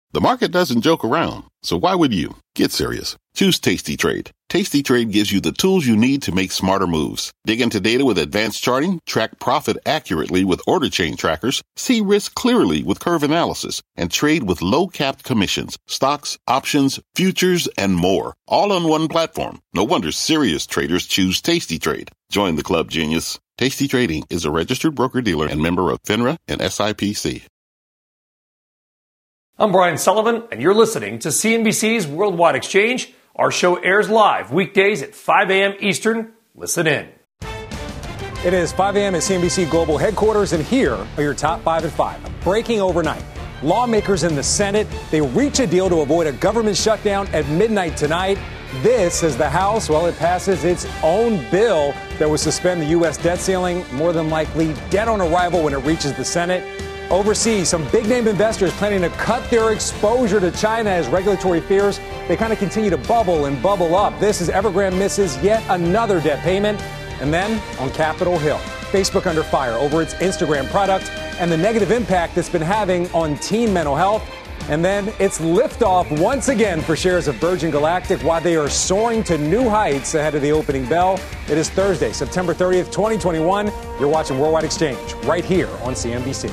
The market doesn't joke around, so why would you? Get serious. Choose Tasty Trade. Tasty Trade gives you the tools you need to make smarter moves. Dig into data with advanced charting, track profit accurately with order chain trackers, see risk clearly with curve analysis, and trade with low-capped commissions, stocks, options, futures, and more. All on one platform. No wonder serious traders choose Tasty Trade. Join the club, genius. Tasty Trading is a registered broker-dealer and member of FINRA and SIPC. I'm Brian Sullivan, and you're listening to CNBC's Worldwide Exchange. Our show airs live weekdays at 5 a.m. Eastern. Listen in. It is 5 a.m. at CNBC Global Headquarters, and here are your top 5 at 5. Breaking overnight. Lawmakers in the Senate, they reach a deal to avoid a government shutdown at midnight tonight. This is the House. Well, it passes its own bill that would suspend the U.S. debt ceiling, more than likely dead on arrival when it reaches the Senate. Overseas, some big-name investors planning to cut their exposure to China as regulatory fears, they kind of continue to bubble and bubble up. This is Evergrande misses yet another debt payment. And then on Capitol Hill, Facebook under fire over its Instagram product and the negative impact it's been having on teen mental health. And then it's liftoff once again for shares of Virgin Galactic while they are soaring to new heights ahead of the opening bell. It is Thursday, September 30th, 2021. You're watching Worldwide Exchange right here on CNBC.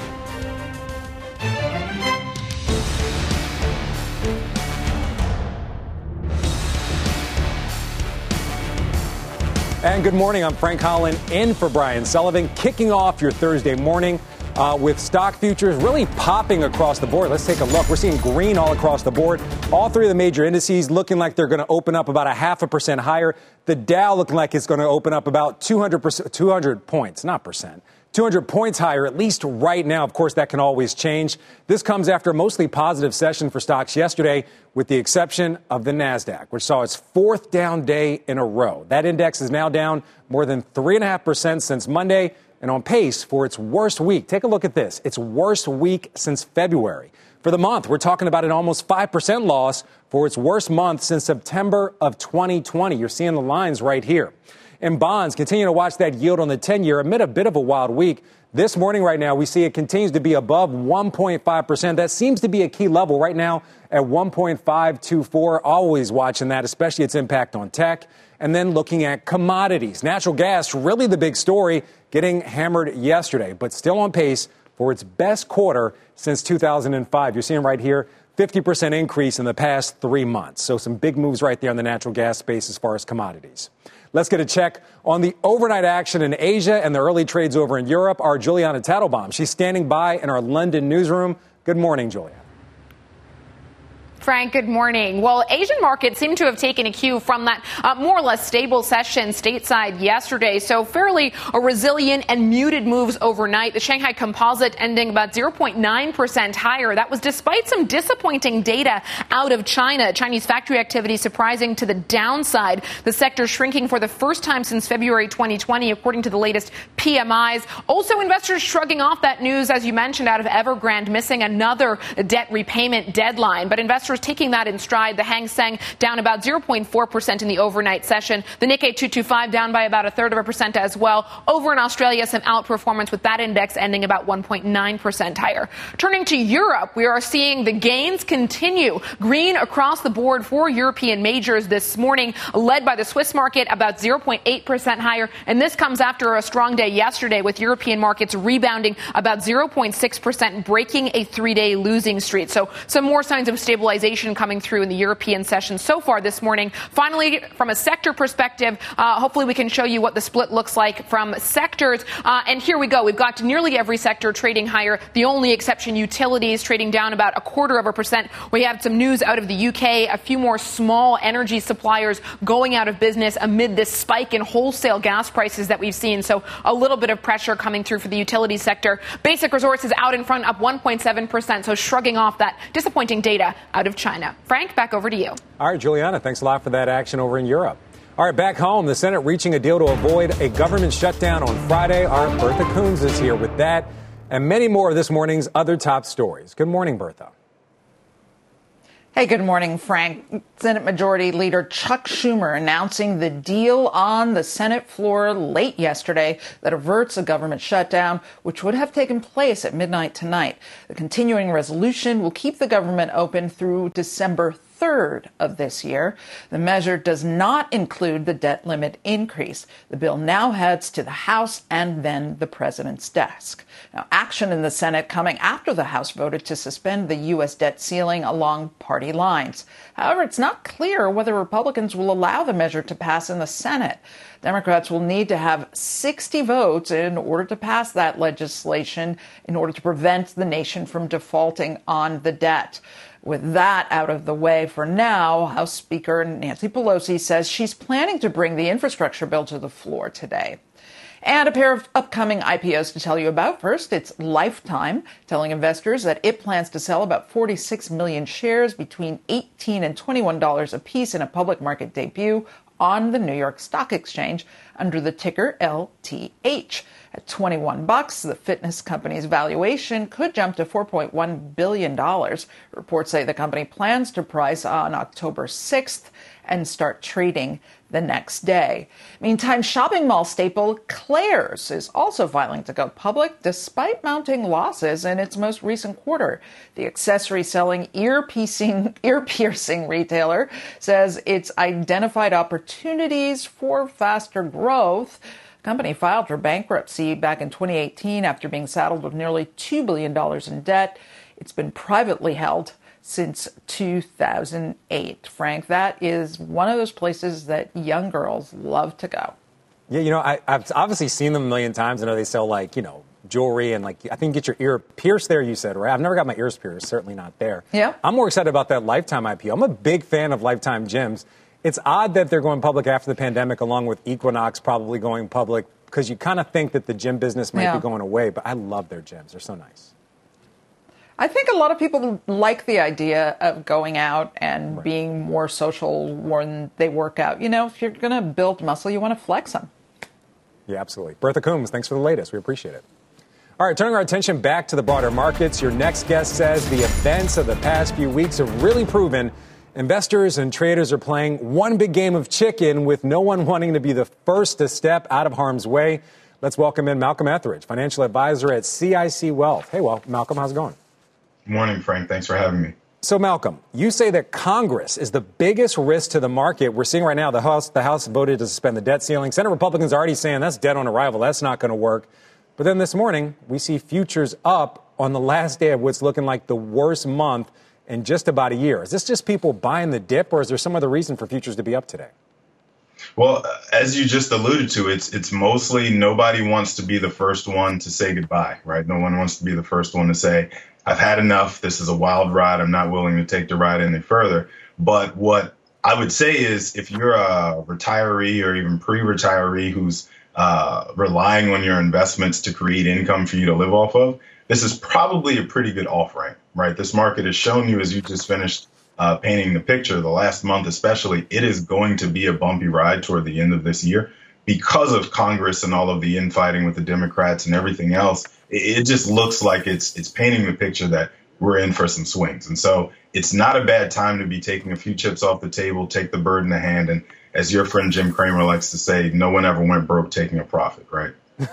And good morning. I'm Frank Holland in for Brian Sullivan, kicking off your Thursday morning with stock futures really popping across the board. Let's take a look. We're seeing green all across the board. All three of the major indices looking like they're going to open up about 0.5% higher. The Dow looking like it's going to open up about 200 points, not percent. 200 points higher, at least right now. Of course, that can always change. This comes after a mostly positive session for stocks yesterday, with the exception of the NASDAQ, which saw its fourth down day in a row. That index is now down more than 3.5% since Monday and on pace for its worst week. Take a look at this. Its worst week since February. For the month, we're talking about an almost 5% loss for its worst month since September of 2020. You're seeing the lines right here. And bonds continue to watch that yield on the 10-year amid a bit of a wild week. This morning right now, we see it continues to be above 1.5%. That seems to be a key level right now at 1.524. Always watching that, especially its impact on tech. And then looking at commodities. Natural gas, really the big story, getting hammered yesterday, but still on pace for its best quarter since 2005. You're seeing right here, 50% increase in the past 3 months. So some big moves right there in the natural gas space as far as commodities. Let's get a check on the overnight action in Asia and the early trades over in Europe. Our Juliana Tattlebaum, she's standing by in our London newsroom. Good morning, Julia. Frank, good morning. Well, Asian markets seem to have taken a cue from that more or less stable session stateside yesterday. So fairly resilient and muted moves overnight. The Shanghai Composite ending about 0.9% higher. That was despite some disappointing data out of China. Chinese factory activity surprising to the downside. The sector shrinking for the first time since February 2020, according to the latest PMIs. Also, investors shrugging off that news, as you mentioned, out of Evergrande missing another debt repayment deadline. But investors taking that in stride. The Hang Seng down about 0.4% in the overnight session. The Nikkei 225 down by about 0.33% as well. Over in Australia, some outperformance with that index ending about 1.9% higher. Turning to Europe, we are seeing the gains continue. Green across the board for European majors this morning, led by the Swiss market about 0.8% higher. And this comes after a strong day yesterday with European markets rebounding about 0.6%, breaking a 3-day losing streak. So some more signs of stabilization coming through in the European session so far this morning. Finally, from a sector perspective, hopefully we can show you what the split looks like from sectors. And here we go. We've got nearly every sector trading higher. The only exception, utilities, trading down about 0.25%. We have some news out of the UK, a few more small energy suppliers going out of business amid this spike in wholesale gas prices that we've seen. So a little bit of pressure coming through for the utility sector. Basic Resources out in front, up 1.7%. So shrugging off that disappointing data out of China. Frank, back over to you. All right, Juliana, thanks a lot for that action over in Europe. All right, back home, the Senate reaching a deal to avoid a government shutdown on Friday. Our Bertha Coons is here with that and many more of this morning's other top stories. Good morning, Bertha. Hey, good morning, Frank. Senate Majority Leader Chuck Schumer announcing the deal on the Senate floor late yesterday that averts a government shutdown, which would have taken place at midnight tonight. The continuing resolution will keep the government open through December 3rd of this year. The measure does not include the debt limit increase. The bill now heads to the House and then the president's desk. Now, action in the Senate coming after the House voted to suspend the U.S. debt ceiling along party lines. However, it's not clear whether Republicans will allow the measure to pass in the Senate. Democrats will need to have 60 votes in order to pass that legislation in order to prevent the nation from defaulting on the debt. With that out of the way for now, House Speaker Nancy Pelosi says she's planning to bring the infrastructure bill to the floor today. And a pair of upcoming IPOs to tell you about. First, it's Lifetime, telling investors that it plans to sell about 46 million shares between $18 and $21 apiece in a public market debut on the New York Stock Exchange under the ticker LTH. At $21, the fitness company's valuation could jump to $4.1 billion. Reports say the company plans to price on October 6th and start trading the next day. Meantime, shopping mall staple Claire's is also filing to go public despite mounting losses in its most recent quarter. The accessory-selling ear-piercing retailer says it's identified opportunities for faster growth. The company filed for bankruptcy back in 2018 after being saddled with nearly $2 billion in debt. It's been privately held since 2008. Frank, that is one of those places that young girls love to go. Yeah, you know, I've obviously seen them a million times. I know they sell, like, you know, jewelry and, like, I think get your ear pierced there, you said, right? I've never got my ears pierced, certainly not there. Yeah. I'm more excited about that Lifetime IPO. I'm a big fan of Lifetime gyms. It's odd that they're going public after the pandemic, along with Equinox probably going public, because you kind of think that the gym business might be going away, but I love their gyms. They're so nice. I think a lot of people like the idea of going out and being more social when they work out. You know, if you're going to build muscle, you want to flex them. Yeah, absolutely. Bertha Coombs, thanks for the latest. We appreciate it. All right, turning our attention back to the broader markets. Your next guest says the events of the past few weeks have really proven investors and traders are playing one big game of chicken with no one wanting to be the first to step out of harm's way. Let's welcome in Malcolm Etheridge, financial advisor at CIC Wealth. Hey, well, Malcolm, how's it going? Good morning, Frank. Thanks for having me. So, Malcolm, you say that Congress is the biggest risk to the market. We're seeing right now the House voted to suspend the debt ceiling. Senate Republicans are already saying that's dead on arrival. That's not going to work. But then this morning, we see futures up on the last day of what's looking like the worst month in just about a year. Is this just people buying the dip, or is there some other reason for futures to be up today? Well, as you just alluded to, it's mostly nobody wants to be the first one to say goodbye, right? No one wants to be the first one to say, I've had enough. This is a wild ride. I'm not willing to take the ride any further. But what I would say is if you're a retiree or even pre-retiree who's relying on your investments to create income for you to live off of, this is probably a pretty good off-ramp, right? This market has shown you, as you just finished painting the picture, the last month especially, it is going to be a bumpy ride toward the end of this year because of Congress and all of the infighting with the Democrats and everything else. It just looks like it's painting the picture that we're in for some swings. And so it's not a bad time to be taking a few chips off the table, take the bird in the hand. And as your friend Jim Cramer likes to say, no one ever went broke taking a profit, right?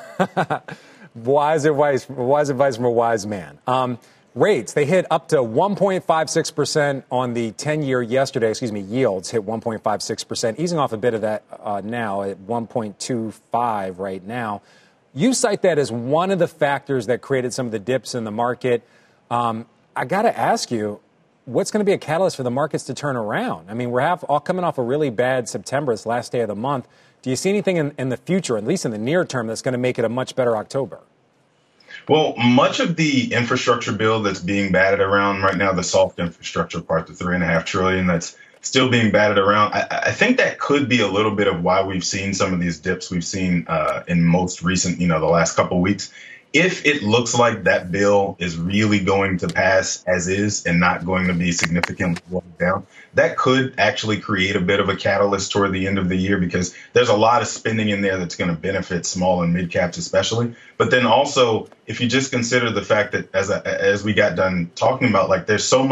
Wise advice from a wise man. Rates, they hit up to 1.56% on the 10-year yesterday. Yields hit 1.56%, easing off a bit of that now at 1.25 right now. You cite that as one of the factors that created some of the dips in the market. I got to ask you, what's going to be a catalyst for the markets to turn around? I mean, we're all coming off a really bad September, this last day of the month. Do you see anything in the future, at least in the near term, that's going to make it a much better October? Well, much of the infrastructure bill that's being batted around right now, the soft infrastructure part, the $3.5 trillion that's still being batted around, I think that could be a little bit of why we've seen some of these dips we've seen in most recent, the last couple of weeks. If it looks like that bill is really going to pass as is and not going to be significantly watered down, that could actually create a bit of a catalyst toward the end of the year because there's a lot of spending in there that's going to benefit small and mid caps especially. But then also, if you just consider the fact that as we got done talking about, like there's so much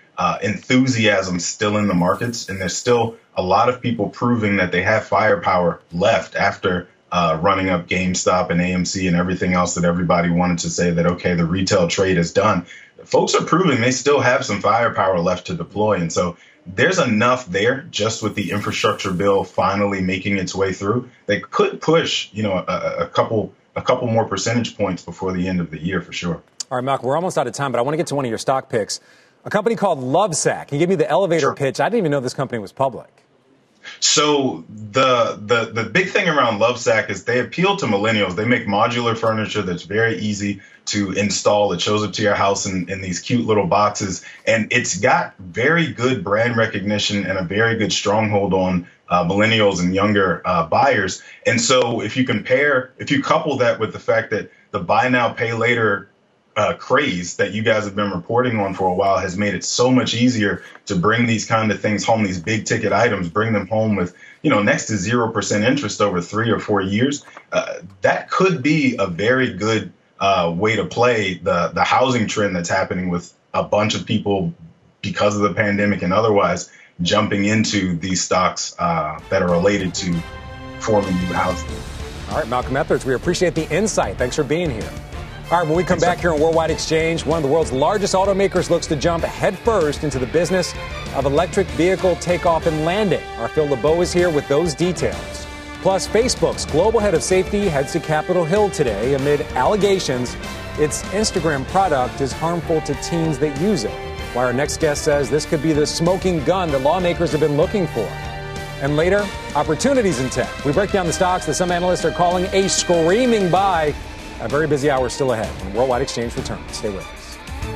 enthusiasm still in the markets, and there's still a lot of people proving that they have firepower left after running up GameStop and AMC and everything else that everybody wanted to say that, okay, the retail trade is done. Folks are proving they still have some firepower left to deploy. And so there's enough there just with the infrastructure bill finally making its way through. They could push, a couple more percentage points before the end of the year for sure. All right, Malcolm, we're almost out of time, but I want to get to one of your stock picks. A company called Lovesac. Can you give me the elevator Sure. pitch? I didn't even know this company was public. So the big thing around Lovesac is they appeal to millennials. They make modular furniture that's very easy to install. It shows up to your house in these cute little boxes. And it's got very good brand recognition and a very good stronghold on millennials and younger buyers. And so if you couple that with the fact that the buy now, pay later craze that you guys have been reporting on for a while has made it so much easier to bring these kind of things home, these big ticket items, bring them home with, next to 0% interest over 3 or 4 years. That could be a very good way to play the housing trend that's happening with a bunch of people because of the pandemic and otherwise jumping into these stocks that are related to forming new housing. All right, Malcolm Etheridge, we appreciate the insight. Thanks for being here. All right, when we come back here on Worldwide Exchange, one of the world's largest automakers looks to jump headfirst into the business of electric vehicle takeoff and landing. Our Phil LeBeau is here with those details. Plus, Facebook's global head of safety heads to Capitol Hill today amid allegations its Instagram product is harmful to teens that use it. Why our next guest says this could be the smoking gun that lawmakers have been looking for. And later, opportunities in tech. We break down the stocks that some analysts are calling a screaming buy. A very busy hour still ahead when Worldwide Exchange returns. Stay with us.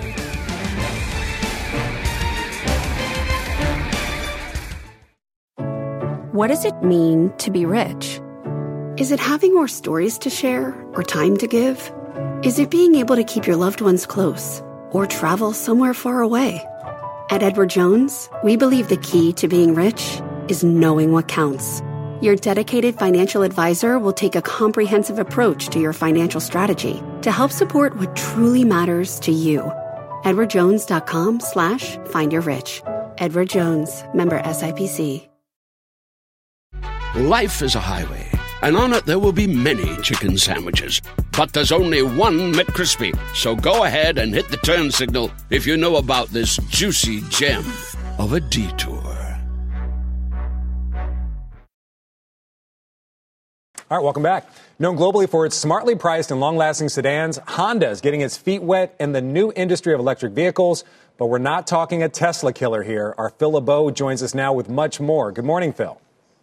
What does it mean to be rich? Is it having more stories to share or time to give? Is it being able to keep your loved ones close or travel somewhere far away? At Edward Jones, we believe the key to being rich is knowing what counts. Your dedicated financial advisor will take a comprehensive approach to your financial strategy to help support what truly matters to you. EdwardJones.com/findyourrich. Edward Jones, member SIPC. Life is a highway, and on it there will be many chicken sandwiches. But there's only one McCrispy. So go ahead and hit the turn signal if you know about this juicy gem of a detour. All right, welcome back. Known globally for its smartly priced and long-lasting sedans, Honda is getting its feet wet in the new industry of electric vehicles. But we're not talking a Tesla killer here. Our Phil LeBeau joins us now with much more. Good morning, Phil.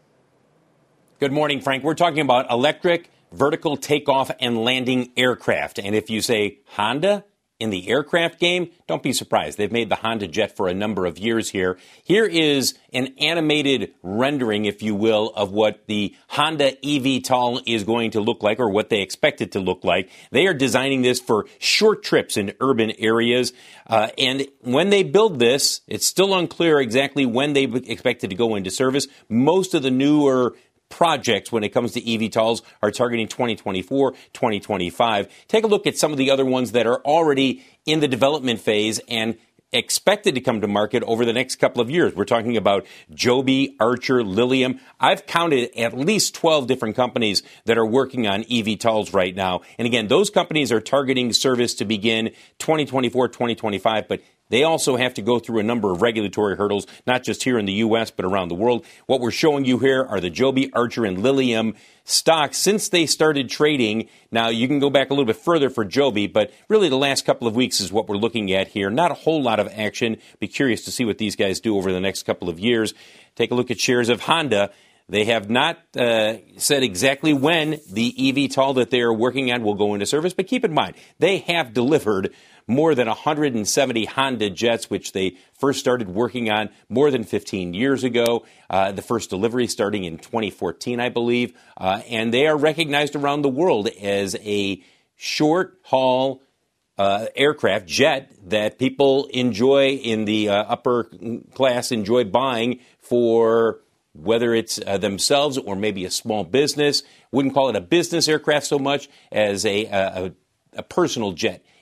Good morning, Frank. We're talking about electric vertical takeoff and landing aircraft. And if you say Honda in the aircraft game, don't be surprised. They've made the Honda Jet for a number of years here. Here is an animated rendering, if you will, of what the Honda eVTOL is going to look like, or what they expect it to look like. They are designing this for short trips in urban areas. And when they build this, it's still unclear exactly when they expect it to go into service. Most of the newer projects when it comes to eVTOLs are targeting 2024, 2025. Take a look at some of the other ones that are already in the development phase and expected to come to market over the next couple of years. We're talking about Joby, Archer, Lilium. I've counted at least 12 different companies that are working on eVTOLs right now. And again, those companies are targeting service to begin 2024, 2025, but they also have to go through a number of regulatory hurdles, not just here in the U.S., but around the world. What we're showing you here are the Joby, Archer, and Lilium stocks since they started trading. Now, you can go back a little bit further for Joby, but really the last couple of weeks is what we're looking at here. Not a whole lot of action. Be curious to see what these guys do over the next couple of years. Take a look at shares of Honda. They have not said exactly when the eVTOL that they are working on will go into service, but keep in mind, they have delivered more than 170 Honda Jets, which they first started working on more than 15 years ago. The first delivery starting in 2014, I believe. And they are recognized around the world as a short-haul aircraft jet that people enjoy in the upper class, enjoy buying for whether it's themselves or maybe a small business. Wouldn't call it a business aircraft so much as a personal jet,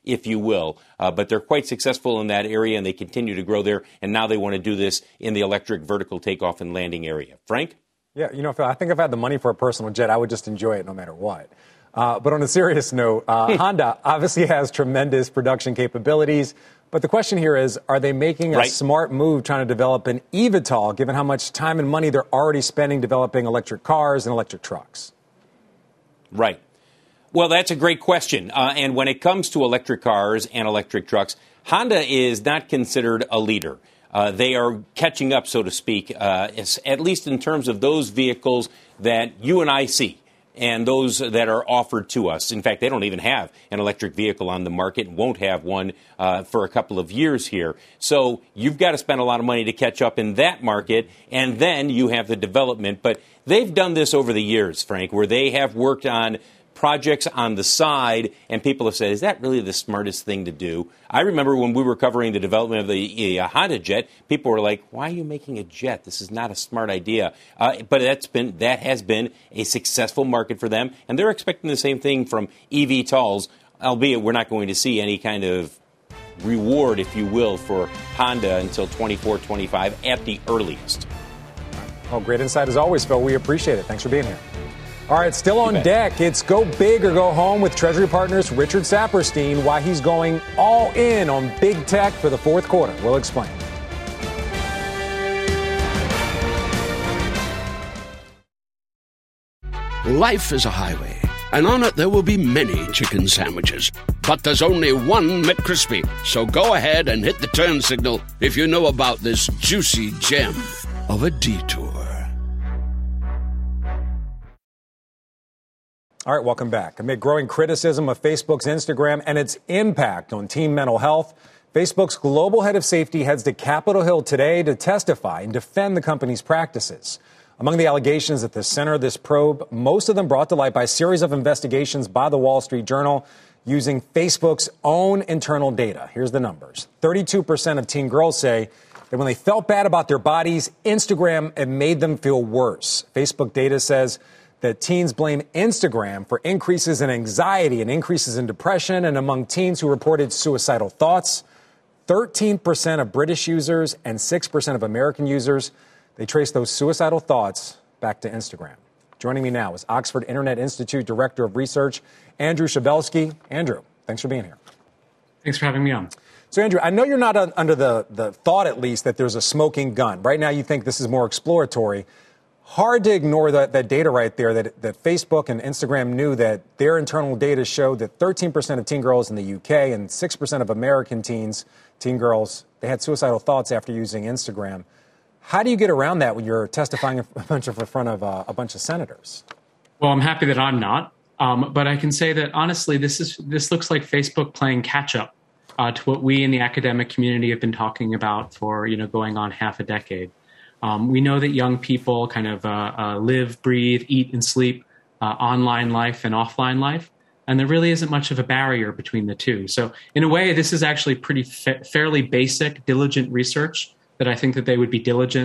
if you will. But they're quite successful in that area, and they continue to grow there. And now they want to do this in the electric vertical takeoff and landing area. Frank? Yeah, Phil, I think if I had the money for a personal jet, I would just enjoy it no matter what. But on a serious note, Honda obviously has tremendous production capabilities. But the question here is, are they making a smart move trying to develop an eVTOL, given how much time and money they're already spending developing electric cars and electric trucks? Right. Well, that's a great question. And when it comes to electric cars and electric trucks, Honda is not considered a leader. They are catching up, so to speak, at least in terms of those vehicles that you and I see and those that are offered to us. In fact, they don't even have an electric vehicle on the market and won't have one for a couple of years here. So you've got to spend a lot of money to catch up in that market, and then you have the development. But they've done this over the years, Frank, where they have worked on projects on the side, and people have said, is that really the smartest thing to do? I remember when we were covering the development of the Honda jet, people were like, why are you making a jet? This is not a smart idea. But that has been a successful market for them, and they're expecting the same thing from eVTOLs, albeit we're not going to see any kind of reward, if you will, for Honda until 24, 25 at the earliest. Oh, great insight as always, Phil. We appreciate it. Thanks for being here. All right, still on deck, it's go big or go home with Treasury Partners Richard Saperstein, why he's going all in on big tech for the fourth quarter. We'll explain. Life is a highway, and on it there will be many chicken sandwiches. But there's only one McCrispy, so go ahead and hit the turn signal if you know about this juicy gem of a detour. All right, welcome back. Amid growing criticism of Facebook's Instagram and its impact on teen mental health, Facebook's global head of safety heads to Capitol Hill today to testify and defend the company's practices. Among the allegations at the center of this probe, most of them brought to light by a series of investigations by the Wall Street Journal using Facebook's own internal data. Here's the numbers. 32% of teen girls say that when they felt bad about their bodies, Instagram had made them feel worse. Facebook data says that teens blame Instagram for increases in anxiety and increases in depression. And among teens who reported suicidal thoughts, 13% of British users and 6% of American users, they trace those suicidal thoughts back to Instagram. Joining me now is Oxford Internet Institute Director of Research, Andrew Schabelsky. Andrew, thanks for being here. Thanks for having me on. So, Andrew, I know you're not under the thought, at least, that there's a smoking gun. Right now, you think this is more exploratory. Hard to ignore that data right there, that Facebook and Instagram knew that their internal data showed that 13% of teen girls in the UK and 6% of American teen girls, they had suicidal thoughts after using Instagram. How do you get around that when you're testifying in front of a bunch of senators? Well, I'm happy that I'm not. But I can say that, honestly, this looks like Facebook playing catch-up to what we in the academic community have been talking about for, going on half a decade. We know that young people kind of live, breathe, eat, and sleep online life and offline life, and there really isn't much of a barrier between the two. So in a way, this is actually pretty fairly basic, diligent research that I think that they would be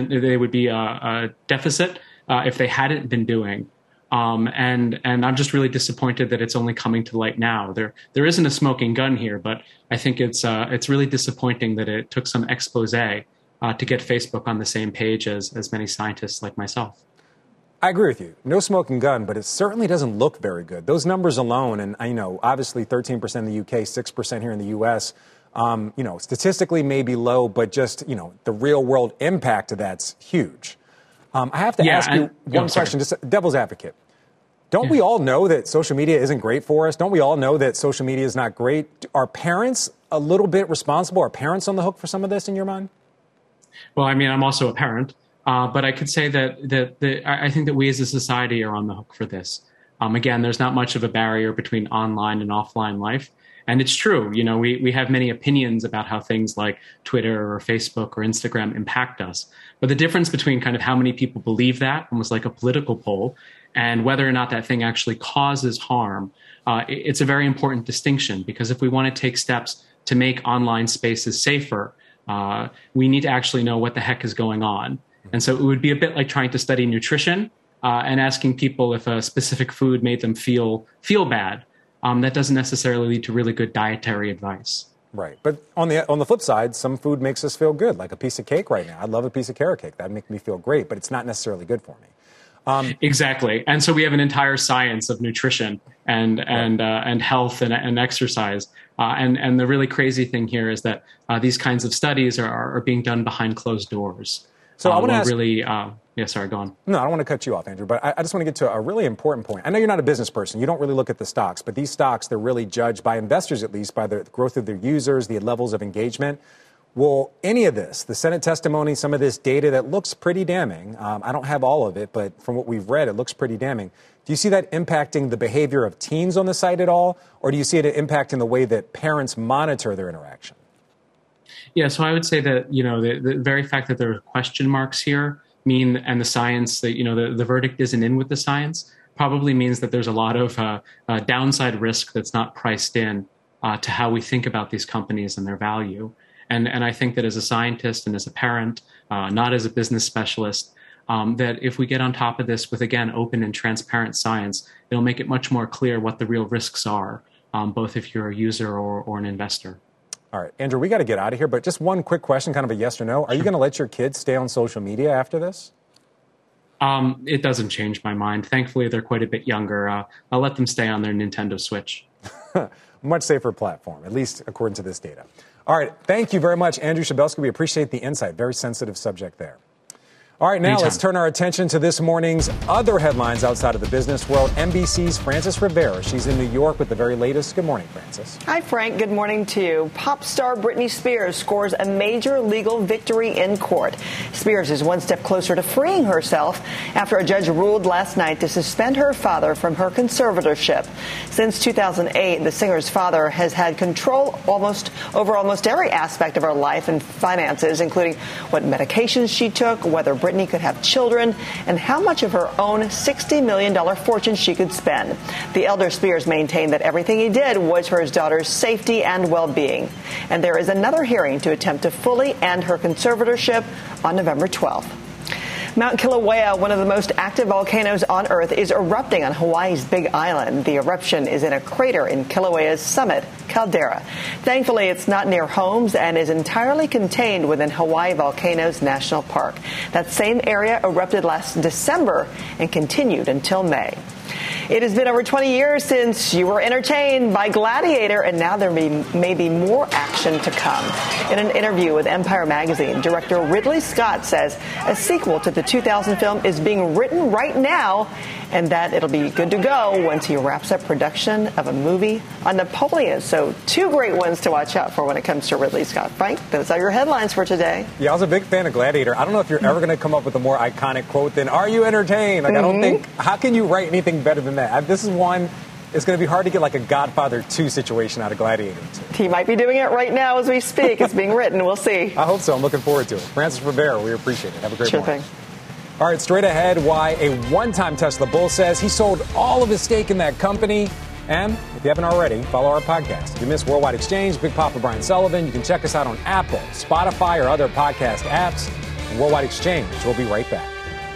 a deficit if they hadn't been doing. And I'm just really disappointed that it's only coming to light now. There isn't a smoking gun here, but I think it's really disappointing that it took some expose to get Facebook on the same page as many scientists like myself. I agree with you. No smoking gun, but it certainly doesn't look very good. Those numbers alone, and I know obviously 13% in the UK, 6% here in the US, statistically may be low, but just, the real world impact of that's huge. I have to ask you one question, just devil's advocate. Don't we all know that social media isn't great for us? Don't we all know that social media is not great? Are parents a little bit responsible? Are parents on the hook for some of this in your mind? Well, I mean, I'm also a parent, but I could say that I think that we as a society are on the hook for this. Again, there's not much of a barrier between online and offline life. And it's true, we have many opinions about how things like Twitter or Facebook or Instagram impact us. But the difference between kind of how many people believe that, almost like a political poll, and whether or not that thing actually causes harm, it's a very important distinction, because if we want to take steps to make online spaces safer, we need to actually know what the heck is going on. And so it would be a bit like trying to study nutrition and asking people if a specific food made them feel bad. that doesn't necessarily lead to really good dietary advice. Right. But on the flip side, some food makes us feel good, like a piece of cake right now. I love a piece of carrot cake. That'd make me feel great, but it's not necessarily good for me. Exactly. And so we have an entire science of nutrition and health and exercise. And the really crazy thing here is that these kinds of studies are being done behind closed doors. So I want to ask... really... sorry, go on. No, I don't want to cut you off, Andrew, but I just want to get to a really important point. I know you're not a business person. You don't really look at the stocks, but these stocks, they're really judged by investors, at least, by the growth of their users, the levels of engagement. Will any of this, the Senate testimony, some of this data that looks pretty damning, I don't have all of it, but from what we've read, it looks pretty damning. Do you see that impacting the behavior of teens on the site at all, or do you see it impacting the way that parents monitor their interaction? Yeah, so I would say that, the very fact that there are question marks here and the science that, the verdict isn't in with the science probably means that there's a lot of downside risk that's not priced in to how we think about these companies and their value. And I think that as a scientist and as a parent, not as a business specialist, that if we get on top of this with, again, open and transparent science, it'll make it much more clear what the real risks are, both if you're a user or an investor. All right, Andrew, we got to get out of here, but just one quick question, kind of a yes or no. Are you going to let your kids stay on social media after this? It doesn't change my mind. Thankfully, they're quite a bit younger. I'll let them stay on their Nintendo Switch. Much safer platform, at least according to this data. All right, thank you very much, Andrew Schabelsky. We appreciate the insight. Very sensitive subject there. All right, now Anytime. Let's turn our attention to this morning's other headlines outside of the business world. NBC's Frances Rivera. She's in New York with the very latest. Good morning, Frances. Hi, Frank. Good morning to you. Pop star Britney Spears scores a major legal victory in court. Spears is one step closer to freeing herself after a judge ruled last night to suspend her father from her conservatorship. Since 2008, the singer's father has had control over almost every aspect of her life and finances, including what medications she took, whether Britney could have children, and how much of her own $60 million fortune she could spend. The elder Spears maintained that everything he did was for his daughter's safety and well-being. And there is another hearing to attempt to fully end her conservatorship on November 12th. Mount Kilauea, one of the most active volcanoes on Earth, is erupting on Hawaii's Big Island. The eruption is in a crater in Kilauea's summit caldera. Thankfully, it's not near homes and is entirely contained within Hawaii Volcanoes National Park. That same area erupted last December and continued until May. It has been over 20 years since you were entertained by Gladiator, and now there may be more action to come. In an interview with Empire Magazine, director Ridley Scott says a sequel to the 2000 film is being written right now, and that it'll be good to go once he wraps up production of a movie on Napoleon. So 2 great ones to watch out for when it comes to Ridley Scott. Frank, those are your headlines for today. Yeah, I was a big fan of Gladiator. I don't know if you're ever going to come up with a more iconic quote than, "Are you entertained?" I don't think, how can you write anything better than that? This is one, it's going to be hard to get like a Godfather 2 situation out of Gladiator 2. He might be doing it right now as we speak. It's being written. We'll see. I hope so. I'm looking forward to it. Frances Rivera, we appreciate it. Have a great morning. Thing. All right, straight ahead, why a one-time Tesla bull says he sold all of his stake in that company. And if you haven't already, follow our podcast. If you miss Worldwide Exchange, Big Papa Brian Sullivan, you can check us out on Apple, Spotify, or other podcast apps. And Worldwide Exchange, we'll be right back.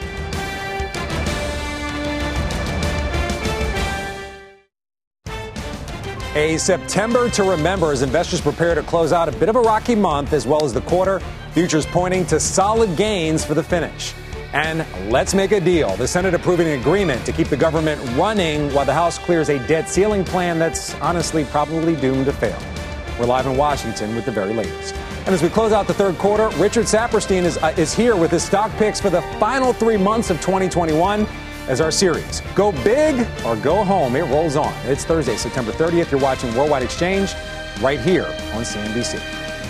A September to remember as investors prepare to close out a bit of a rocky month as well as the quarter. Futures pointing to solid gains for the finish. And let's make a deal. The Senate approving an agreement to keep the government running while the House clears a debt ceiling plan that's honestly probably doomed to fail. We're live in Washington with the very latest. And as we close out the third quarter, Richard Saperstein is here with his stock picks for the final 3 months of 2021 as our series. Go big or go home. It rolls on. It's Thursday, September 30th. You're watching Worldwide Exchange right here on CNBC.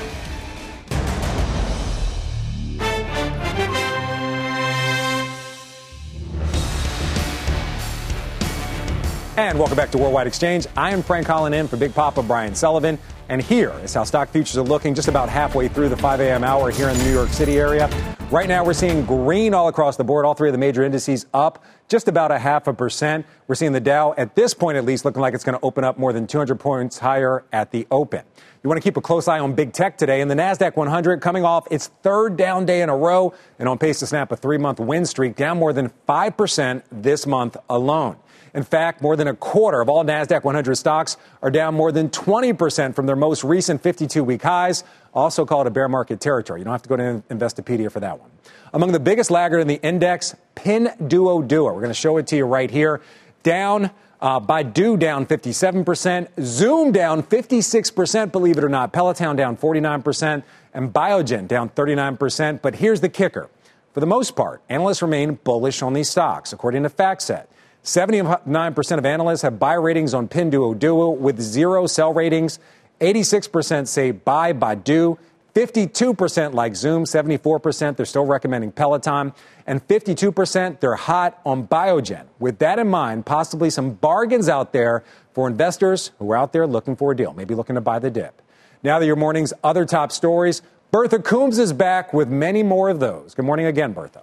And welcome back to Worldwide Exchange. I am Frank Holland in for Big Papa Brian Sullivan. And here is how stock futures are looking just about halfway through the 5 a.m. hour here in the New York City area. Right now, we're seeing green all across the board. All 3 of the major indices up just about 0.5%. We're seeing the Dow, at this point at least, looking like it's going to open up more than 200 points higher at the open. You want to keep a close eye on big tech today, and the NASDAQ 100 coming off its third down day in a row and on pace to snap a 3-month win streak, down more than 5% this month alone. In fact, more than a quarter of all NASDAQ 100 stocks are down more than 20% from their most recent 52-week highs, also called a bear market territory. You don't have to go to Investopedia for that one. Among the biggest laggard in the index, Pinduoduo. We're going to show it to you right here. Down, Baidu down 57%, Zoom down 56%, believe it or not, Peloton down 49%, and Biogen down 39%. But here's the kicker. For the most part, analysts remain bullish on these stocks, according to FactSet. 79% of analysts have buy ratings on Pinduoduo with 0 sell ratings. 86% say buy Baidu. 52% like Zoom. 74% they're still recommending Peloton. And 52% they're hot on Biogen. With that in mind, possibly some bargains out there for investors who are out there looking for a deal, maybe looking to buy the dip. Now to your morning's other top stories. Bertha Coombs is back with many more of those. Good morning again, Bertha.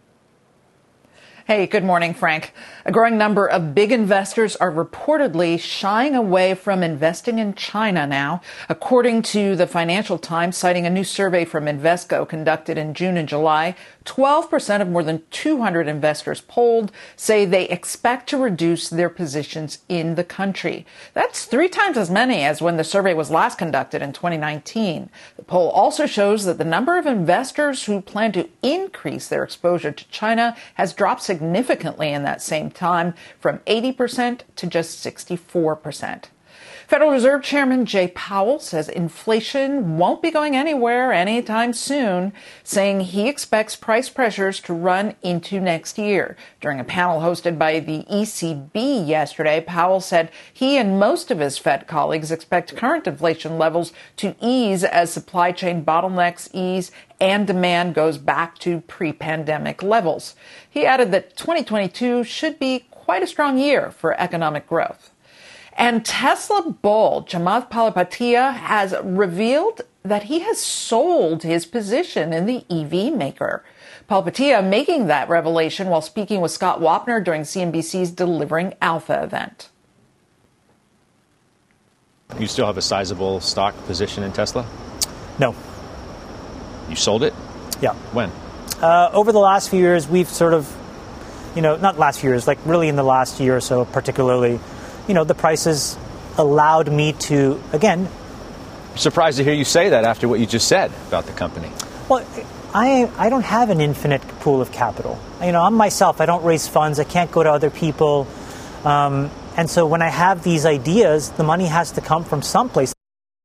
Hey, good morning, Frank. A growing number of big investors are reportedly shying away from investing in China now, according to the Financial Times, citing a new survey from Invesco conducted in June and July. 12% of more than 200 investors polled say they expect to reduce their positions in the country. That's 3 times as many as when the survey was last conducted in 2019. The poll also shows that the number of investors who plan to increase their exposure to China has dropped significantly in that same time, from 80% to just 64%. Federal Reserve Chairman Jay Powell says inflation won't be going anywhere anytime soon, saying he expects price pressures to run into next year. During a panel hosted by the ECB yesterday, Powell said he and most of his Fed colleagues expect current inflation levels to ease as supply chain bottlenecks ease and demand goes back to pre-pandemic levels. He added that 2022 should be quite a strong year for economic growth. And Tesla bull Chamath Palihapitiya has revealed that he has sold his position in the EV maker. Palihapitiya making that revelation while speaking with Scott Wapner during CNBC's Delivering Alpha event. You still have a sizable stock position in Tesla? No. You sold it? Yeah. When? Over the last few years, we've sort of, not last few years, like really in the last year or so particularly, the prices allowed me to, again... I'm surprised to hear you say that after what you just said about the company. Well, I don't have an infinite pool of capital. I'm myself, I don't raise funds, I can't go to other people. And so when I have these ideas, the money has to come from someplace.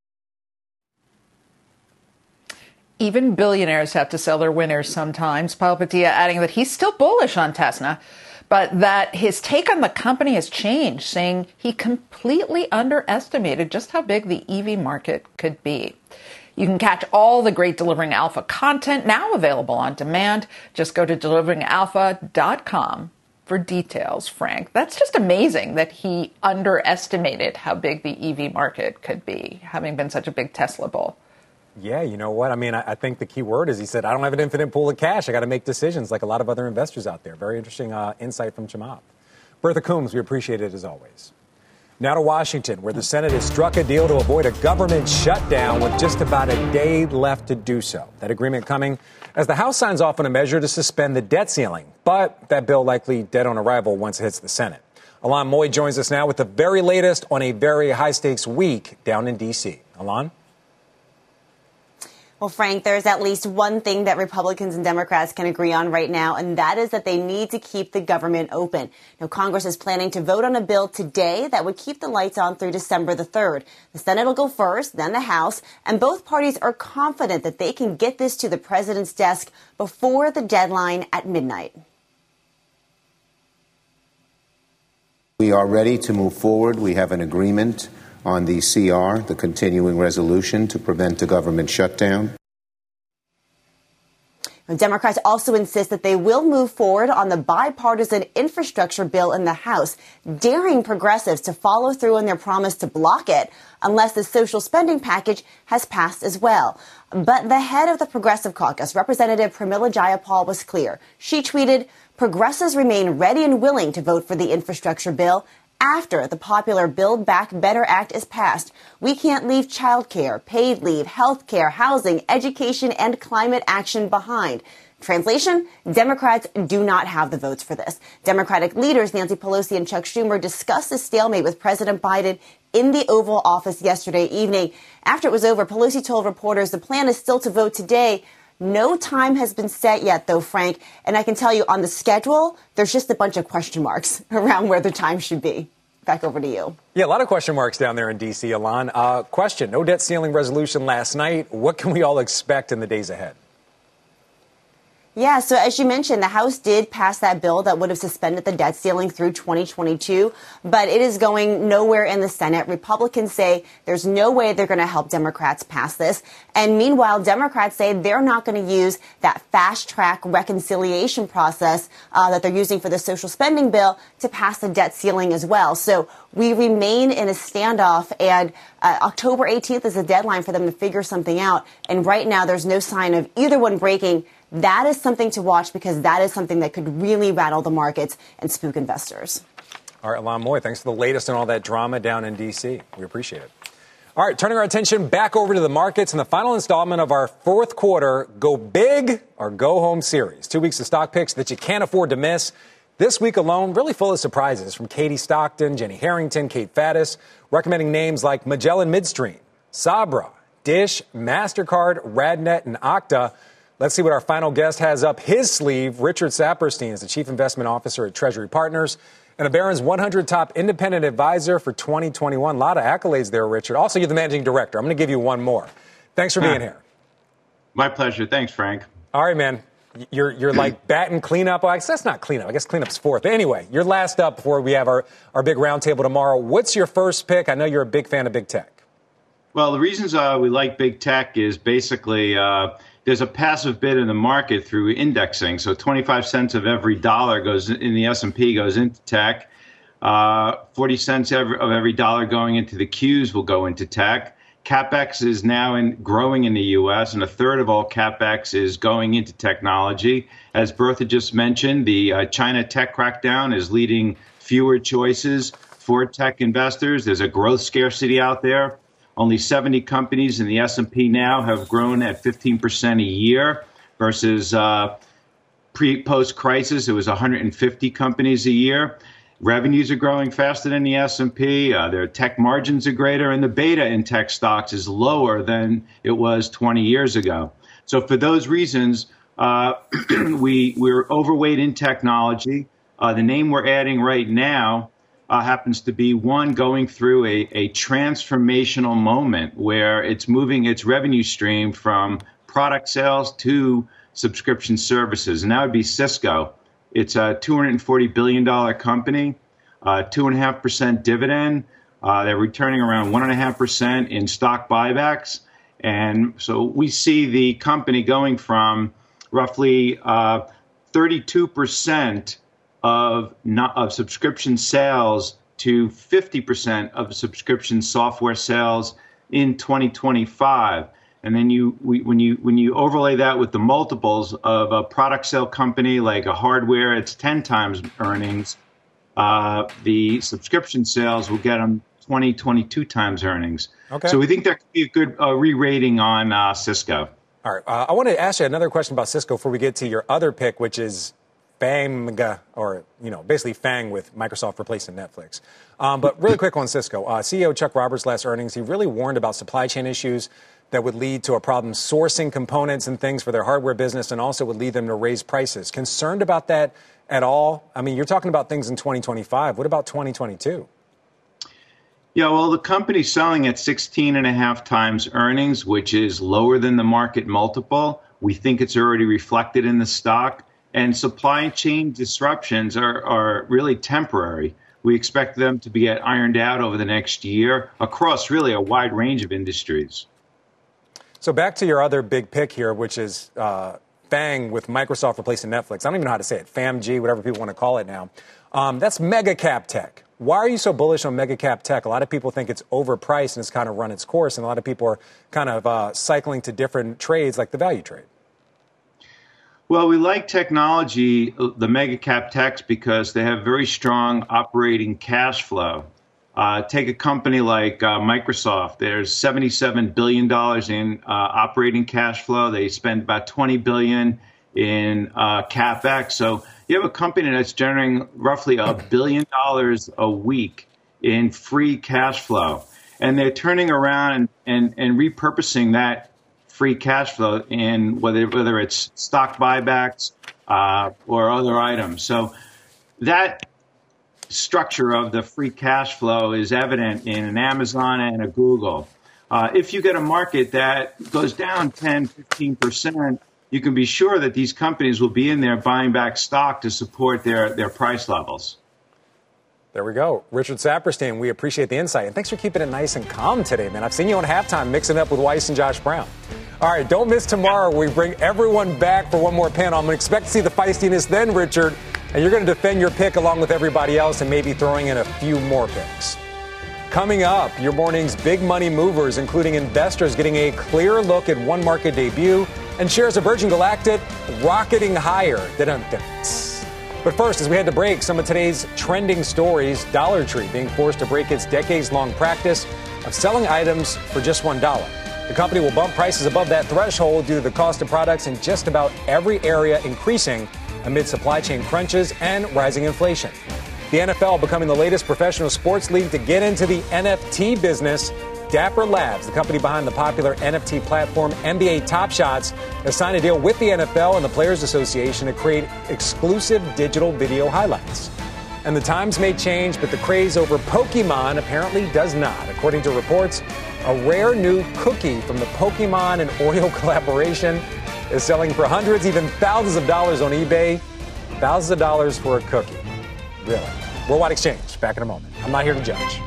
Even billionaires have to sell their winners sometimes. Palihapitiya adding that he's still bullish on Tesla, but that his take on the company has changed, saying he completely underestimated just how big the EV market could be. You can catch all the great Delivering Alpha content now available on demand. Just go to deliveringalpha.com for details, Frank. That's just amazing that he underestimated how big the EV market could be, having been such a big Tesla bull. Yeah, you know what? I mean, I think the key word is he said, I don't have an infinite pool of cash. I got to make decisions like a lot of other investors out there. Very interesting insight from Chamath. Bertha Coombs, we appreciate it as always. Now to Washington, where the Senate has struck a deal to avoid a government shutdown with just about a day left to do so. That agreement coming as the House signs off on a measure to suspend the debt ceiling. But that bill likely dead on arrival once it hits the Senate. Alon Moy joins us now with the very latest on a very high-stakes week down in D.C. Alon? Well, Frank, there's at least one thing that Republicans and Democrats can agree on right now, and that is that they need to keep the government open. Now, Congress is planning to vote on a bill today that would keep the lights on through December the 3rd. The Senate will go first, then the House, and both parties are confident that they can get this to the president's desk before the deadline at midnight. We are ready to move forward. We have an agreement on the CR, the continuing resolution to prevent a government shutdown. Democrats also insist that they will move forward on the bipartisan infrastructure bill in the House, daring progressives to follow through on their promise to block it unless the social spending package has passed as well. But the head of the Progressive Caucus, Representative Pramila Jayapal, was clear. She tweeted, "Progressives remain ready and willing to vote for the infrastructure bill after the popular Build Back Better Act is passed. We can't leave childcare, paid leave, health care, housing, education, and climate action behind." Translation, Democrats do not have the votes for this. Democratic leaders Nancy Pelosi and Chuck Schumer discussed the stalemate with President Biden in the Oval Office yesterday evening. After it was over, Pelosi told reporters the plan is still to vote today. No time has been set yet, though, Frank. And I can tell you on the schedule, there's just a bunch of question marks around where the time should be. Back over to you. Yeah, a lot of question marks down there in D.C., Alon. Question, no debt ceiling resolution last night. What can we all expect in the days ahead? Yeah, so as you mentioned, the House did pass that bill that would have suspended the debt ceiling through 2022, but it is going nowhere in the Senate. Republicans say there's no way they're going to help Democrats pass this. And meanwhile, Democrats say they're not going to use that fast-track reconciliation process that they're using for the social spending bill to pass the debt ceiling as well. So we remain in a standoff, and October 18th is the deadline for them to figure something out. And right now, there's no sign of either one breaking. That is something to watch because that is something that could really rattle the markets and spook investors. All right, Alon Moy, thanks for the latest on all that drama down in D.C. We appreciate it. All right, turning our attention back over to the markets and the final installment of our fourth quarter Go Big or Go Home series. 2 weeks of stock picks that you can't afford to miss. This week alone, really full of surprises from Katie Stockton, Jenny Harrington, Kate Faddis, recommending names like Magellan Midstream, Sabra, Dish, MasterCard, RadNet, and Okta. Let's see what our final guest has up his sleeve. Richard Saperstein is the Chief Investment Officer at Treasury Partners and a Barron's 100 Top Independent Advisor for 2021. A lot of accolades there, Richard. Also, you're the Managing Director. I'm going to give you one more. Thanks for being here. My pleasure. Thanks, Frank. All right, man. You're like batting cleanup. Well, I guess that's not cleanup. I guess cleanup's fourth. But anyway, you're last up before we have our big roundtable tomorrow. What's your first pick? I know you're a big fan of big tech. Well, the reasons we like big tech is basically there's a passive bid in the market through indexing. So 25 cents of every dollar goes in the S&P goes into tech. 40 cents of every dollar going into the Qs will go into tech. CapEx is now growing in the U.S., and a third of all CapEx is going into technology. As Bertha just mentioned, the China tech crackdown is leading fewer choices for tech investors. There's a growth scarcity out there. Only 70 companies in the S&P now have grown at 15% a year versus post-crisis, it was 150 companies a year. Revenues are growing faster than the S&P. Their tech margins are greater, and the beta in tech stocks is lower than it was 20 years ago. So for those reasons, we're overweight in technology. The name we're adding right now happens to be one going through a transformational moment where it's moving its revenue stream from product sales to subscription services. And that would be Cisco. It's a $240 billion company, 2.5% dividend. They're returning around 1.5% in stock buybacks. And so we see the company going from roughly 32% of subscription sales to 50% of subscription software sales in 2025. And then when you overlay that with the multiples of a product sale company like a hardware, it's 10 times earnings. The subscription sales will get them 20, 22 times earnings. Okay. So we think there could be a good re-rating on Cisco. All right. I want to ask you another question about Cisco before we get to your other pick, which is FANG, or, basically FANG with Microsoft replacing Netflix. But really quick on Cisco. CEO Chuck Roberts last earnings, he really warned about supply chain issues that would lead to a problem sourcing components and things for their hardware business and also would lead them to raise prices. Concerned about that at all? I mean, you're talking about things in 2025. What about 2022? Yeah, well, the company's selling at 16.5 times earnings, which is lower than the market multiple. We think it's already reflected in the stock. And supply chain disruptions are really temporary. We expect them to be ironed out over the next year across really a wide range of industries. So back to your other big pick here, which is FANG with Microsoft replacing Netflix. I don't even know how to say it. FAMG, whatever people want to call it now. That's mega cap tech. Why are you so bullish on mega cap tech? A lot of people think it's overpriced and it's kind of run its course, and a lot of people are kind of cycling to different trades like the value trade. Well, we like technology, the mega cap techs, because they have very strong operating cash flow. Take a company like Microsoft. There's $77 billion in operating cash flow. They spend about $20 billion in CapEx. So you have a company that's generating roughly $1 billion a week in free cash flow. And they're turning around and repurposing that free cash flow in whether it's stock buybacks or other items. So that structure of the free cash flow is evident in an Amazon and a Google. If you get a market that goes down 10, 15%, you can be sure that these companies will be in there buying back stock to support their price levels. There we go. Richard Saperstein, we appreciate the insight. And thanks for keeping it nice and calm today, man. I've seen you on halftime mixing up with Weiss and Josh Brown. All right, don't miss tomorrow. We bring everyone back for one more panel. I'm going to expect to see the feistiness then, Richard. And you're going to defend your pick along with everybody else and maybe throwing in a few more picks. Coming up, your morning's big money movers, including investors getting a clear look at one market debut and shares of Virgin Galactic rocketing higher. But first, as we head to break, some of today's trending stories. Dollar Tree being forced to break its decades-long practice of selling items for just $1. The company will bump prices above that threshold due to the cost of products in just about every area increasing amid supply chain crunches and rising inflation. The NFL becoming the latest professional sports league to get into the NFT business. Dapper Labs, the company behind the popular NFT platform NBA Top Shots, has signed a deal with the NFL and the Players Association to create exclusive digital video highlights. And the times may change, but the craze over Pokemon apparently does not. According to reports, a rare new cookie from the Pokemon and Oreo collaboration is selling for hundreds, even thousands of dollars on eBay. Thousands of dollars for a cookie. Really. Worldwide Exchange, back in a moment. I'm not here to judge.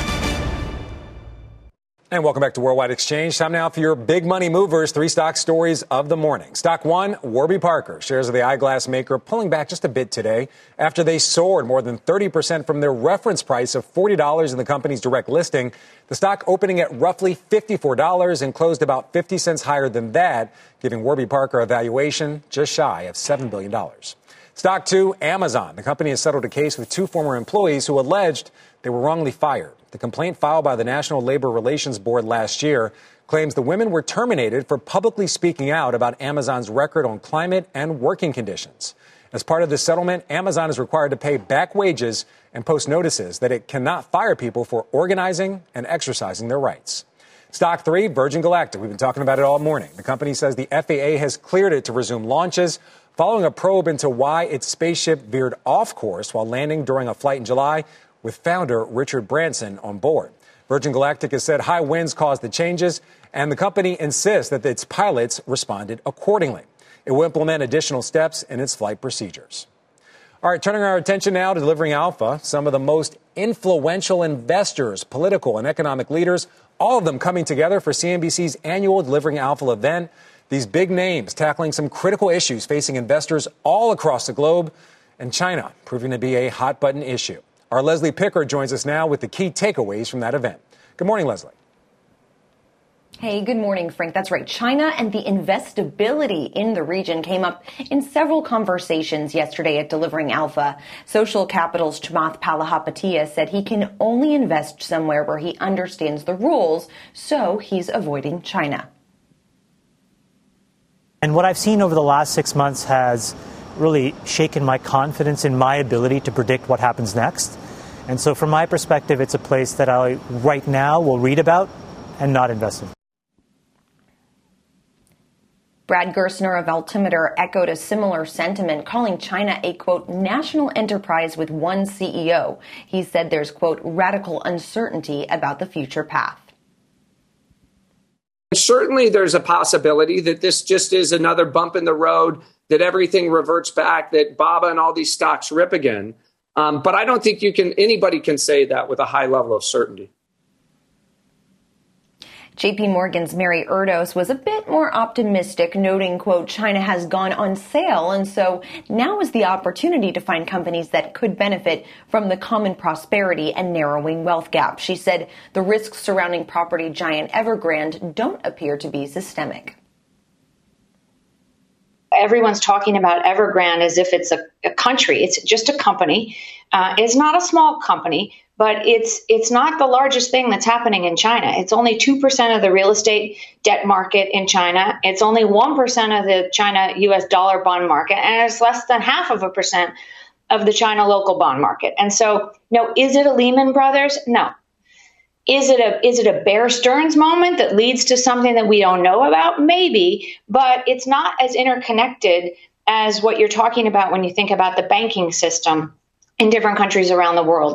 And welcome back to Worldwide Exchange. Time now for your big money movers, 3 stock stories of the morning. Stock 1, Warby Parker. Shares of the eyeglass maker pulling back just a bit today after they soared more than 30% from their reference price of $40 in the company's direct listing. The stock opening at roughly $54 and closed about 50 cents higher than that, giving Warby Parker a valuation just shy of $7 billion. Stock 2, Amazon. The company has settled a case with 2 former employees who alleged they were wrongly fired. The complaint filed by the National Labor Relations Board last year claims the women were terminated for publicly speaking out about Amazon's record on climate and working conditions. As part of this settlement, Amazon is required to pay back wages and post notices that it cannot fire people for organizing and exercising their rights. Stock 3, Virgin Galactic. We've been talking about it all morning. The company says the FAA has cleared it to resume launches following a probe into why its spaceship veered off course while landing during a flight in July, with founder Richard Branson on board. Virgin Galactic has said high winds caused the changes, and the company insists that its pilots responded accordingly. It will implement additional steps in its flight procedures. All right, turning our attention now to Delivering Alpha, some of the most influential investors, political and economic leaders, all of them coming together for CNBC's annual Delivering Alpha event. These big names tackling some critical issues facing investors all across the globe, and China proving to be a hot-button issue. Our Leslie Pickard joins us now with the key takeaways from that event. Good morning, Leslie. Hey, good morning, Frank. That's right. China and the investability in the region came up in several conversations yesterday at Delivering Alpha. Social Capital's Chamath Palihapitiya said he can only invest somewhere where he understands the rules, so he's avoiding China. And what I've seen over the last 6 months has really shaken my confidence in my ability to predict what happens next. And so from my perspective, it's a place that I right now will read about and not invest in. Brad Gerstner of Altimeter echoed a similar sentiment, calling China a, quote, national enterprise with one CEO. He said there's, quote, radical uncertainty about the future path. Certainly there's a possibility that this just is another bump in the road, that everything reverts back, that BABA and all these stocks rip again. But I don't think anybody can say that with a high level of certainty. JP Morgan's Mary Erdos was a bit more optimistic, noting, quote, China has gone on sale, and so now is the opportunity to find companies that could benefit from the common prosperity and narrowing wealth gap. She said the risks surrounding property giant Evergrande don't appear to be systemic. Everyone's talking about Evergrande as if it's a country. It's just a company. It's not a small company, but it's not the largest thing that's happening in China. It's only 2% of the real estate debt market in China. It's only 1% of the China U.S. dollar bond market, and it's less than 0.5% of the China local bond market. And so, no, is it a Lehman Brothers? No. Is it a Bear Stearns moment that leads to something that we don't know about? Maybe, but it's not as interconnected as what you're talking about when you think about the banking system in different countries around the world.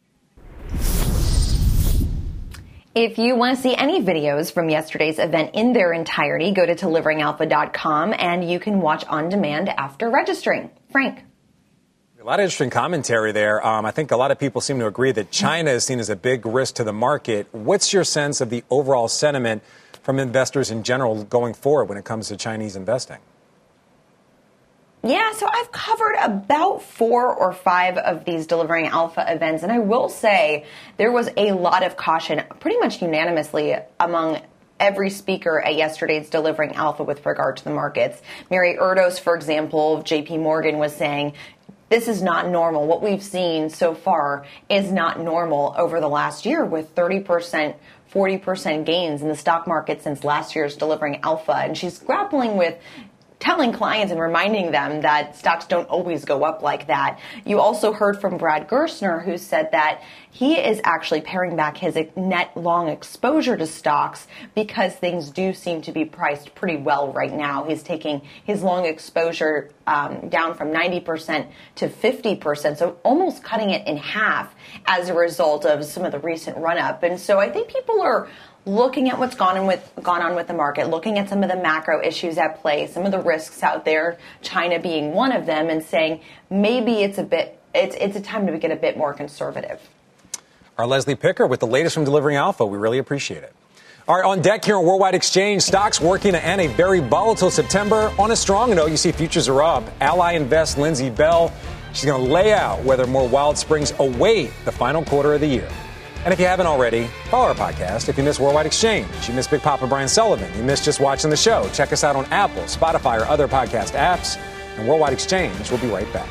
If you want to see any videos from yesterday's event in their entirety, go to deliveringalpha.com and you can watch on demand after registering. Frank. A lot of interesting commentary there. I think a lot of people seem to agree that China is seen as a big risk to the market. What's your sense of the overall sentiment from investors in general going forward when it comes to Chinese investing? Yeah, so I've covered about 4 or 5 of these Delivering Alpha events, and I will say there was a lot of caution, pretty much unanimously among every speaker at yesterday's Delivering Alpha with regard to the markets. Mary Erdos, for example, of JP Morgan, was saying, this is not normal. What we've seen so far is not normal over the last year, with 30%, 40% gains in the stock market since last year's Delivering Alpha. And she's grappling with telling clients and reminding them that stocks don't always go up like that. You also heard from Brad Gerstner, who said that he is actually paring back his net long exposure to stocks because things do seem to be priced pretty well right now. He's taking his long exposure down from 90% to 50%, so almost cutting it in half as a result of some of the recent run-up. And so I think people are looking at what's gone on with the market, looking at some of the macro issues at play, some of the risks out there, China being one of them, and saying maybe it's a time to get a bit more conservative. Our Leslie Picker with the latest from Delivering Alpha. We really appreciate it. All right, on deck here on Worldwide Exchange, stocks working to end a very volatile September. On a strong note, you see futures are up. Ally Invest Lindsay Bell, she's going to lay out whether more wild springs await the final quarter of the year. And if you haven't already, follow our podcast. If you miss Worldwide Exchange, you miss Big Papa Brian Sullivan, you miss just watching the show, check us out on Apple, Spotify, or other podcast apps. And Worldwide Exchange will be right back.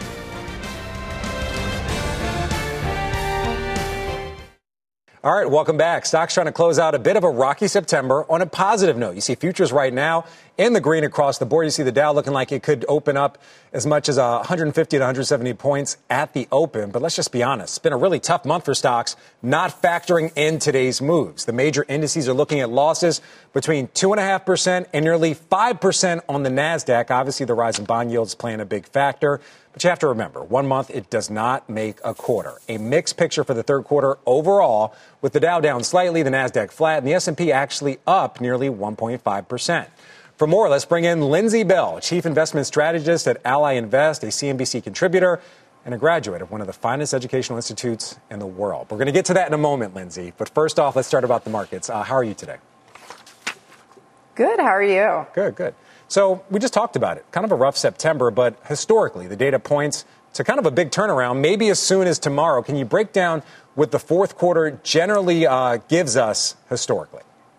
All right, welcome back. Stocks trying to close out a bit of a rocky September on a positive note. You see futures right now in the green across the board. You see the Dow looking like it could open up as much as 150 to 170 points at the open. But let's just be honest. It's been a really tough month for stocks, not factoring in today's moves. The major indices are looking at losses between 2.5% and nearly 5% on the NASDAQ. Obviously, the rise in bond yields playing a big factor. But you have to remember, 1 month, it does not make a quarter. A mixed picture for the third quarter overall, with the Dow down slightly, the NASDAQ flat, and the S&P actually up nearly 1.5%. For more, let's bring in Lindsay Bell, Chief Investment Strategist at Ally Invest, a CNBC contributor, and a graduate of one of the finest educational institutes in the world. We're going to get to that in a moment, Lindsay. But first off, let's start about the markets. How are you today? Good. How are you? Good. So we just talked about it. Kind of a rough September, but historically, the data points to kind of a big turnaround, maybe as soon as tomorrow. Can you break down what the fourth quarter generally gives us historically?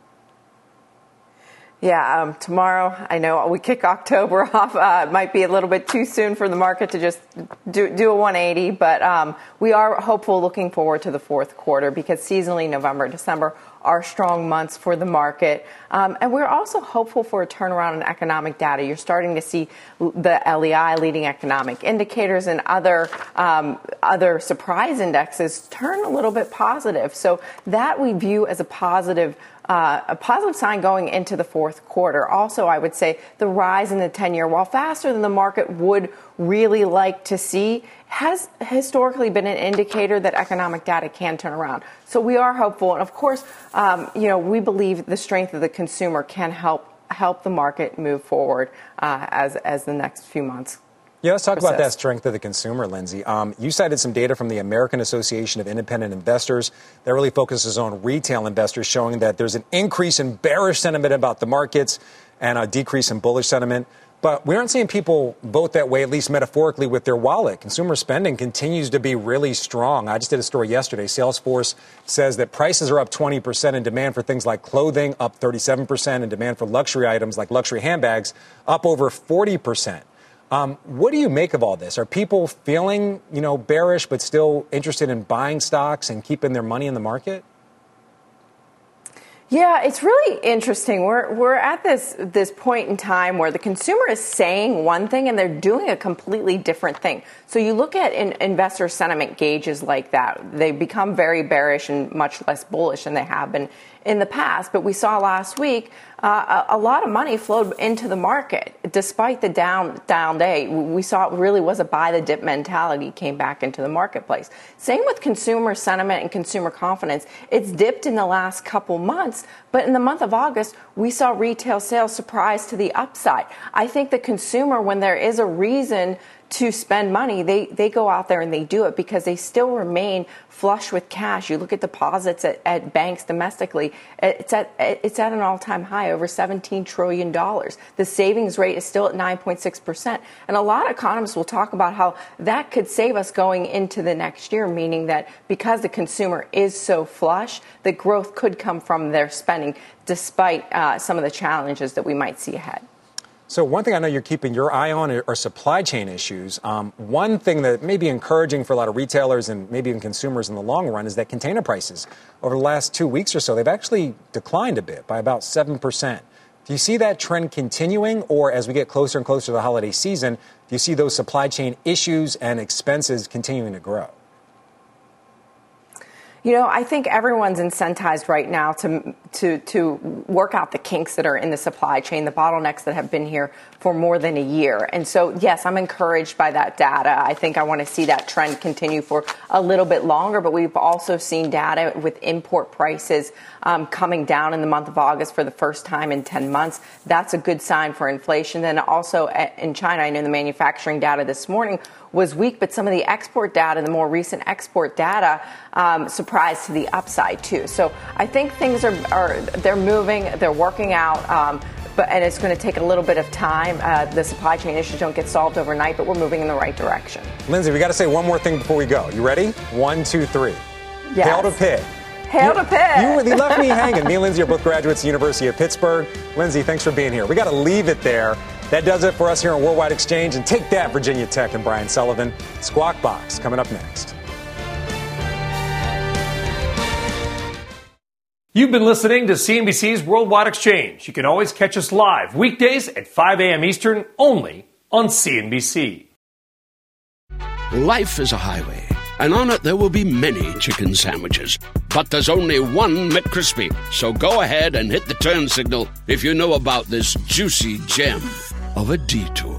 Yeah, tomorrow, I know we kick October off. It might be a little bit too soon for the market to just do a 180, but we are hopeful, looking forward to the fourth quarter, because seasonally November and December are strong months for the market. And we're also hopeful for a turnaround in economic data. You're starting to see the LEI, leading economic indicators, and other surprise indexes turn a little bit positive. So that we view as a positive sign going into the fourth quarter. Also, I would say the rise in the 10-year, while faster than the market would really like to see, has historically been an indicator that economic data can turn around. So we are hopeful. And of course, we believe the strength of the consumer can help the market move forward as the next few months Yeah, let's talk about that strength of the consumer, Lindsay. You cited some data from the American Association of Independent Investors that really focuses on retail investors, showing that there's an increase in bearish sentiment about the markets and a decrease in bullish sentiment. But we aren't seeing people vote that way, at least metaphorically, with their wallet. Consumer spending continues to be really strong. I just did a story yesterday. Salesforce says that prices are up 20% in demand for things like clothing, up 37%, and demand for luxury items like luxury handbags, up over 40%. What do you make of all this? Are people feeling, bearish but still interested in buying stocks and keeping their money in the market? Yeah, it's really interesting. We're at this point in time where the consumer is saying one thing and they're doing a completely different thing. So you look at investor sentiment gauges like that. They become very bearish and much less bullish than they have been in the past. But we saw last week a lot of money flowed into the market. Despite the down day, we saw it really was a buy the dip mentality came back into the marketplace. Same with consumer sentiment and consumer confidence. It's dipped in the last couple months, but in the month of August, we saw retail sales surprise to the upside. I think the consumer, when there is a reason to spend money, they go out there and they do it because they still remain flush with cash. You look at deposits at banks domestically, it's at an all-time high, over $17 trillion. The savings rate is still at 9.6%. And a lot of economists will talk about how that could save us going into the next year, meaning that because the consumer is so flush, the growth could come from their spending despite some of the challenges that we might see ahead. So one thing I know you're keeping your eye on are supply chain issues. One thing that may be encouraging for a lot of retailers and maybe even consumers in the long run is that container prices over the last 2 weeks or so, they've actually declined a bit by about 7%. Do you see that trend continuing, or as we get closer and closer to the holiday season, do you see those supply chain issues and expenses continuing to grow? I think everyone's incentivized right now to work out the kinks that are in the supply chain, the bottlenecks that have been here for more than a year. And so, yes, I'm encouraged by that data. I think I want to see that trend continue for a little bit longer, but we've also seen data with import prices coming down in the month of August for the first time in 10 months. That's a good sign for inflation. Then also in China, I know the manufacturing data this morning was weak, but some of the export data, the more recent export data, surprised to the upside too. So I think things they're moving, they're working out, and it's going to take a little bit of time. The supply chain issues don't get solved overnight, but we're moving in the right direction. Lindsay, we got to say one more thing before we go. You ready? 1, 2, 3. Yes. Hail to Pitt. Hail to Pitt. You really left me hanging. Me and Lindsay are both graduates of the University of Pittsburgh. Lindsay, thanks for being here. We got to leave it there. That does it for us here on Worldwide Exchange. And take that, Virginia Tech and Brian Sullivan. Squawk Box coming up next. You've been listening to CNBC's Worldwide Exchange. You can always catch us live weekdays at 5 a.m. Eastern, only on CNBC. Life is a highway, and on it there will be many chicken sandwiches. But there's only one McCrispy. So go ahead and hit the turn signal if you know about this juicy gem of a detour.